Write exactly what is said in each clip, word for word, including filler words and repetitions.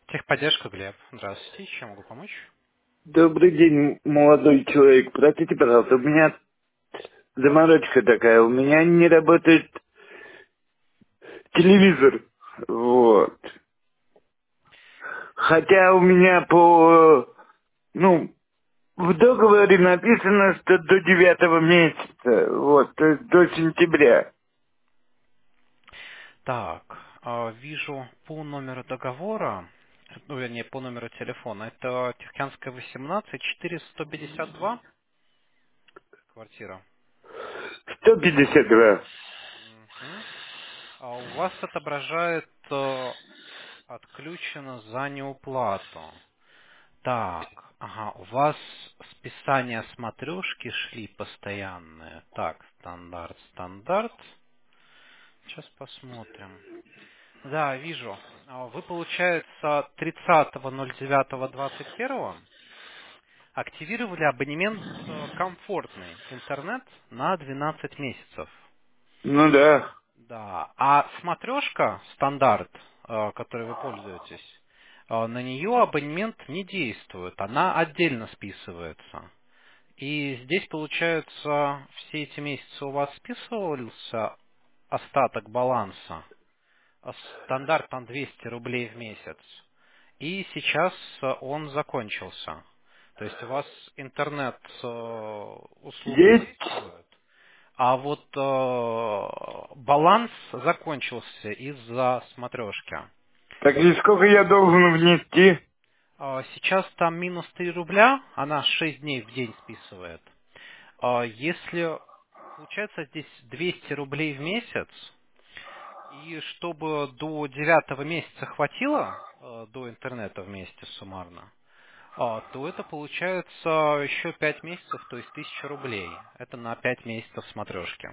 Техподдержка, Глеб. Здравствуйте. Чем могу помочь? Добрый день, молодой человек. Простите, пожалуйста, у меня заморочка такая. У меня не работает телевизор. Вот. Хотя у меня по, ну, в договоре написано, что до девятого месяца. Вот, то есть до сентября. Так, а, вижу по номеру договора, ну, вернее, по номеру телефона. Это Тихоокеанская восемнадцать, четыре сто пятьдесят два, квартира. сто пятьдесят два. Мгм. А у вас отображает э, отключено за неуплату. Так, ага, у вас списания смотрешки шли постоянные. Так, стандарт, стандарт. Сейчас посмотрим. Да, вижу. А, Вы, получается, тридцатого ноль девятого двадцать первого активировали абонемент э, комфортный интернет на двенадцать месяцев. Ну да. Да. А смотрешка стандарт, э, которой вы пользуетесь, э, на нее абонемент не действует. Она отдельно списывается. И здесь, получается, все эти месяцы у вас списывался остаток баланса. А Стандарт там двести рублей в месяц. И сейчас э, он закончился. То есть у вас интернет э, услуга Есть. действует, а вот э, баланс закончился из-за смотрешки. Так и сколько я должен внести? Э, Сейчас там минус три рубля, она шесть дней в день списывает. Э, Если получается здесь двести рублей в месяц, и чтобы до девятого месяца хватило, э, до интернета вместе суммарно, а, то это получается еще пять месяцев, то есть тысяча рублей. Это на пять месяцев смотрешки.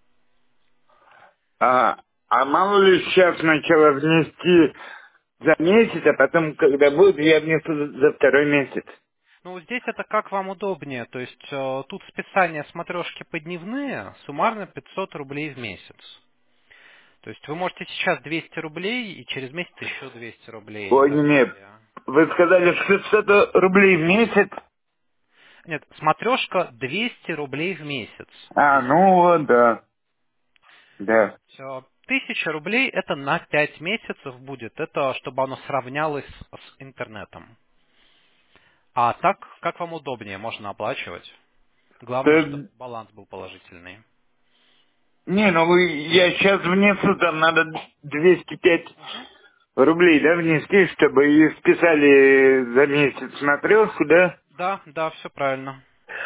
А, а мало ли сейчас сначала внести за месяц, а потом, когда будет, я внесу за за второй месяц. Ну, здесь это как вам удобнее. То есть э, тут списания смотрешки подневные, суммарно пятьсот рублей в месяц. То есть вы можете сейчас двести рублей и через месяц еще двести рублей. Ой, Это нет. или... Вы сказали шестьсот рублей в месяц? Нет, смотрешка двести рублей в месяц. А, ну двести. вот, да. То Да. есть э, тысяча рублей это на пять месяцев будет. Это чтобы оно сравнялось с интернетом. А так, как вам удобнее, можно оплачивать. Главное, Да, чтобы баланс был положительный. не, ну вы, я сейчас внесу, там надо двести пять Мгм. рублей, да, внести, чтобы и списали за месяц на трёхку, да? Да, да, все правильно.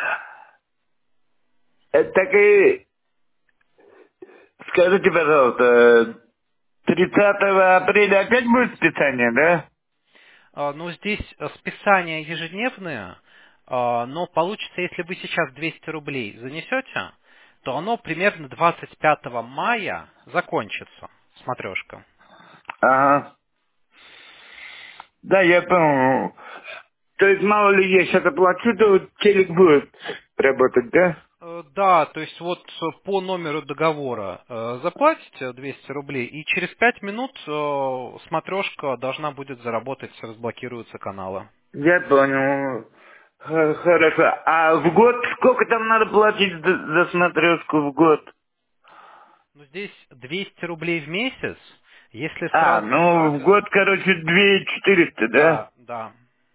Это так и, скажите, пожалуйста, тридцатого апреля опять будет списание, да? А, Ну, здесь э, списания ежедневные, а, но получится, если вы сейчас двести рублей занесете, то оно примерно двадцать пятого мая закончится, смотрешка. Ага. Да, я понял. То есть, мало ли я сейчас оплачу, то телек будет работать, да? Э, Да, то есть вот э, по номеру договора э, заплатите двести рублей, и через пять минут э, смотрешка должна будет заработать, разблокируются каналы. Я понял. Х- Хорошо. А в год сколько там надо платить за, за смотрешку в год? Ну, здесь двести рублей в месяц, если А, сразу ну в брать... год, короче, две тысячи четыреста, да? Да, да.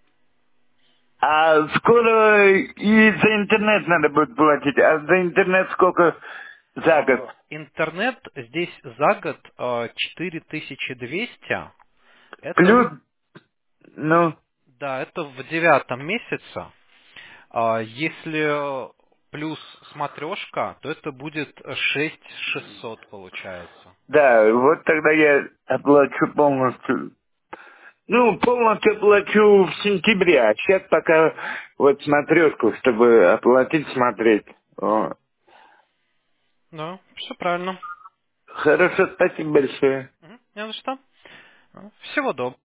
А скоро и за интернет надо будет платить. А за интернет сколько за год? Э, Интернет здесь за год э, четыре тысячи двести. Это, Плюс, ну, да, это в девятом месяце. А Если плюс смотрешка, то это будет шесть шестьсот получается. да, вот тогда я оплачу полностью. Ну, полностью оплачу в сентябре, а сейчас пока вот смотрешку, чтобы оплатить, смотреть. О. Да, все правильно. Хорошо, спасибо большое. Мгм, не за что. Всего доброго.